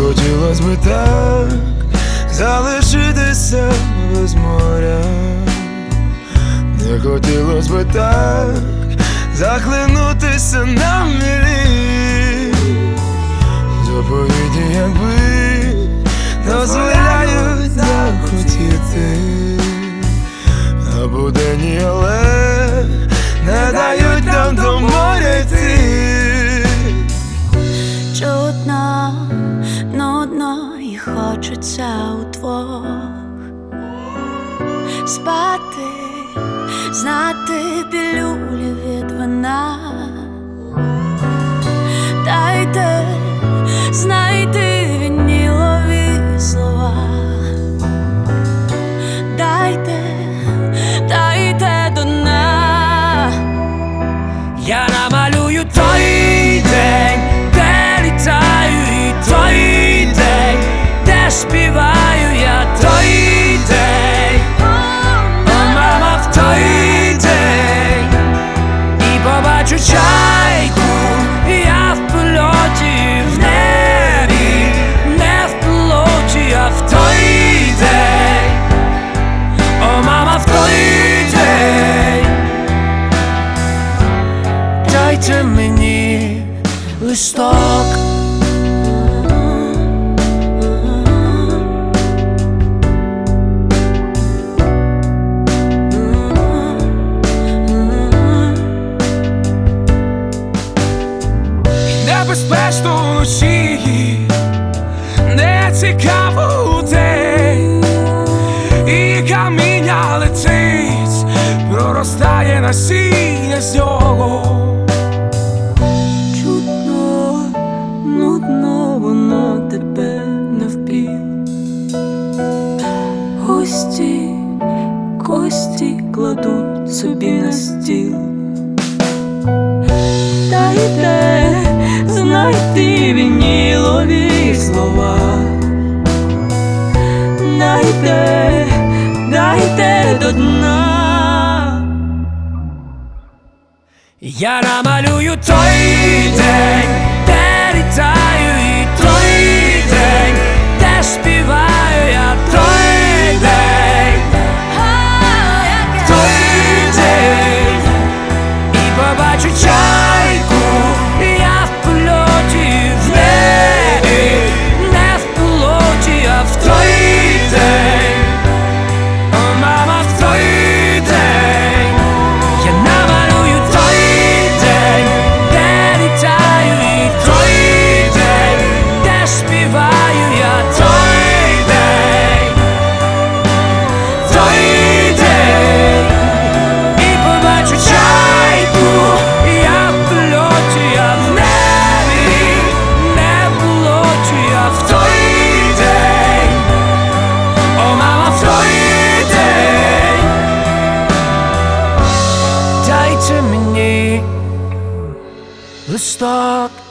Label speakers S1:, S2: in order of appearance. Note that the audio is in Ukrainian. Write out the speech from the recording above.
S1: хотілось би так залишитися без моря, не хотілось би так захлинутися на милі. Заповіді, якби дозволяють так хотіти, а буденні, але не дають нам до моря йти.
S2: Чутно, нудно і хочеться удвох спати, знати пілюлі від вина. Дайте знайти вінілові слова. Дайте до дна.
S3: Я намалюю той день, де літаю, і той день, де співаю я, той день, о, мама, в той день, і побачу чайку, я в польоті, в небі, не в пілоті, а в той день, о, мама, в той день. Дайте мені листок, небезпечно вночі, не цікаво удень, і каміння летить, проростає насіння з нього.
S2: Чутно, нудно, воно тебе не впів. Гості, кості кладуть собі на стіл. Дайте знайти вінілові слова. Дайте до дна.
S3: Я намалюю той день, де літаю, і той день, де співаю я, той день, той день, і побачу чайку, я в польоті, в небі, не в пілоті, а в той день, о, мама, в той день. Я намалюю той день, де літаю, і той день, де співаю я, той день, і побачу чайку, я в польоті, а в небі, не в пілоті, а в той день, о, мама, в той день. Дайте мені листок.